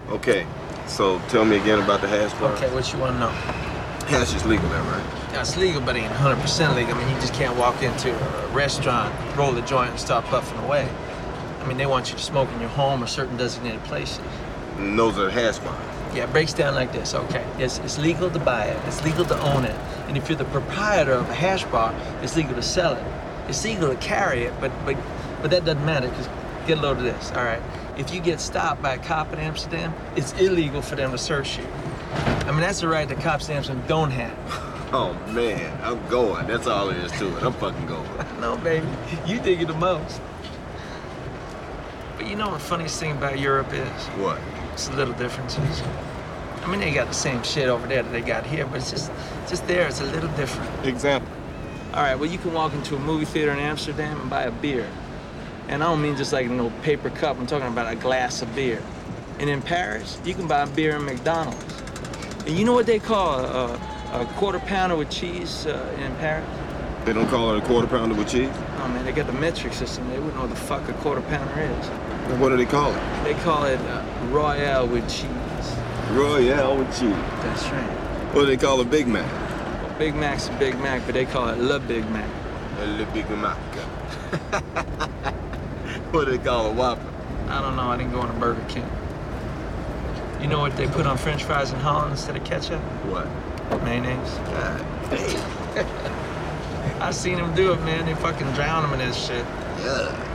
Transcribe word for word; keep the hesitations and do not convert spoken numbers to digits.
Okay, so tell me again about the hash bar. Okay, what you want to know? Hash is legal there, right? Yeah, it's legal, but it ain't one hundred percent legal. I mean, you just can't walk into a restaurant, roll a joint, and start puffing away. I mean, they want you to smoke in your home or certain designated places. And those are hash bars. Yeah, it breaks down like this. Okay, it's, it's legal to buy it. It's legal to own it. And if you're the proprietor of a hash bar, it's legal to sell it. It's legal to carry it, but but but that doesn't matter, because get a load of this, all right? If you get stopped by a cop in Amsterdam, it's illegal for them to search you. I mean, that's the right the cops in Amsterdam don't have. Oh, man, I'm going. That's all there is to it. I'm fucking going. No, baby, you dig it the most. But you know what the funniest thing about Europe is? What? It's the little differences. I mean, they got the same shit over there that they got here, but it's just, just there, it's a little different. Example? All right, well, you can walk into a movie theater in Amsterdam and buy a beer. And I don't mean just like a little paper cup, I'm talking about a glass of beer. And in Paris, you can buy a beer in McDonald's. And you know what they call a, a quarter pounder with cheese uh, in Paris? They don't call it a quarter pounder with cheese? Oh man, they got the metric system. They wouldn't know what the fuck a quarter pounder is. And what do they call it? They call it uh, Royale with cheese. Royale with cheese. That's right. What do they call a Big Mac? Well, Big Mac's a Big Mac, but they call it Le Big Mac. Le Big Mac. What do they call a Whopper? I don't know, I didn't go on a Burger King. You know what they put on French fries in Holland instead of ketchup? What? Mayonnaise. God damn. I seen them do it, man. They fucking drown them in this shit. Yeah.